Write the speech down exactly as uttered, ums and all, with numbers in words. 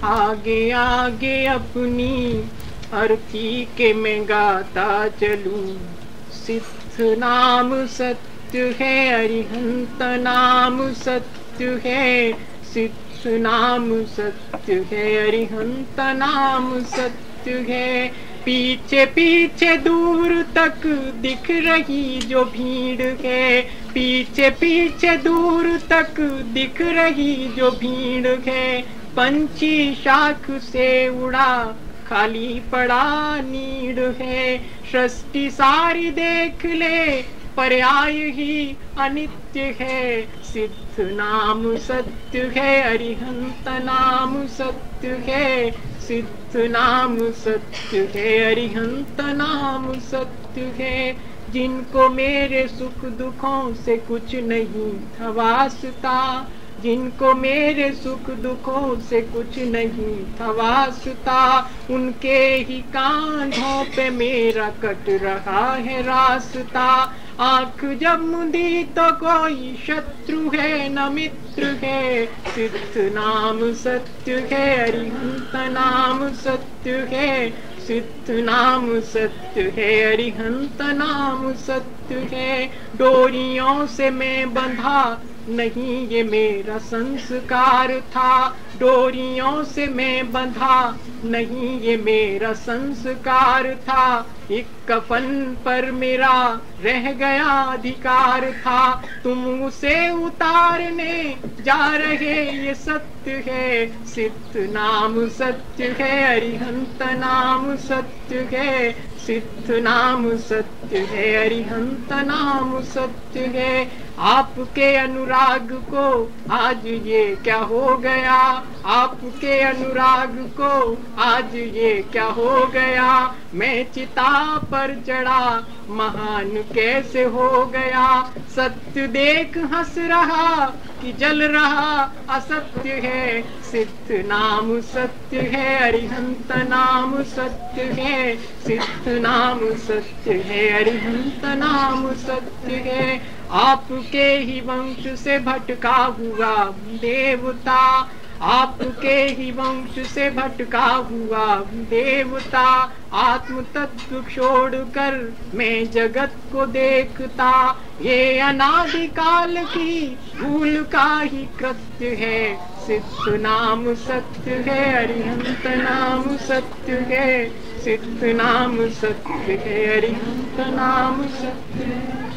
आगे आगे अपनी अर्थी के मैं गाता चलूं। सिद्ध नाम सत्य है, अरिहंत नाम सत्य है। सिद्ध नाम सत्य है, अरिहंत नाम सत्य है। पीछे पीछे दूर तक दिख रही जो भीड़ है, पीछे पीछे दूर तक दिख रही जो भीड़ है। पंछी शाख से उड़ा, खाली पड़ा नीड़ है। सृष्टि सारी देख ले, पर्याय ही अनित्य है। सिद्ध नाम सत्य है, अरिहंत नाम सत्य है। सिद्ध नाम सत्य है, अरिहंत नाम सत्य है। जिनको मेरे सुख दुखों से कुछ नहीं था वास्ता, जिनको मेरे सुख दुखों से कुछ नहीं था वास्ता, उनके ही कांधों पे मेरा कट रहा है रास्ता। आंख जब मुंदी तो कोई शत्रु है न मित्र है। सिद्ध नाम सत्य है, अरिहंत नाम सत्य है। सिद्ध नाम सत्य है, अरिहंत नाम सत्य है। डोरियों से मैं बंधा नहीं, ये मेरा संस्कार था। डोरियों से मैं बंधा नहीं, ये मेरा संस्कार था। एक कफन पर मेरा रह गया अधिकार था। तुम उसे उतारने जा रहे, ये सत्य है। सिद्ध नाम सत्य है, अरिहंत नाम सत्य है। सिद्ध नाम सत्य है, अरिहंत नाम सत्य है। आपके अनुराग को आज ये क्या हो गया, आपके अनुराग को आज ये क्या हो गया। मैं चिता पर चढ़ा, महान कैसे हो गया। सत्य देख हंस रहा कि जल रहा असत्य है। सिद्ध नाम सत्य है, अरिहंत नाम सत्य है। सिद्ध नाम सत्य है, अरिहंत नाम सत्य है। आपके ही वंश से भटका हुआ देवता, आपके ही वंश से भटका हुआ देवता। आत्म तत्व छोड़कर मैं जगत को देखता, ये अनादिकाल की भूल का ही कृत्य है। सिद्ध नाम सत्य है, अरिहंत नाम सत्य है। सिद्ध नाम सत्य है, अरिहंत नाम सत्य है।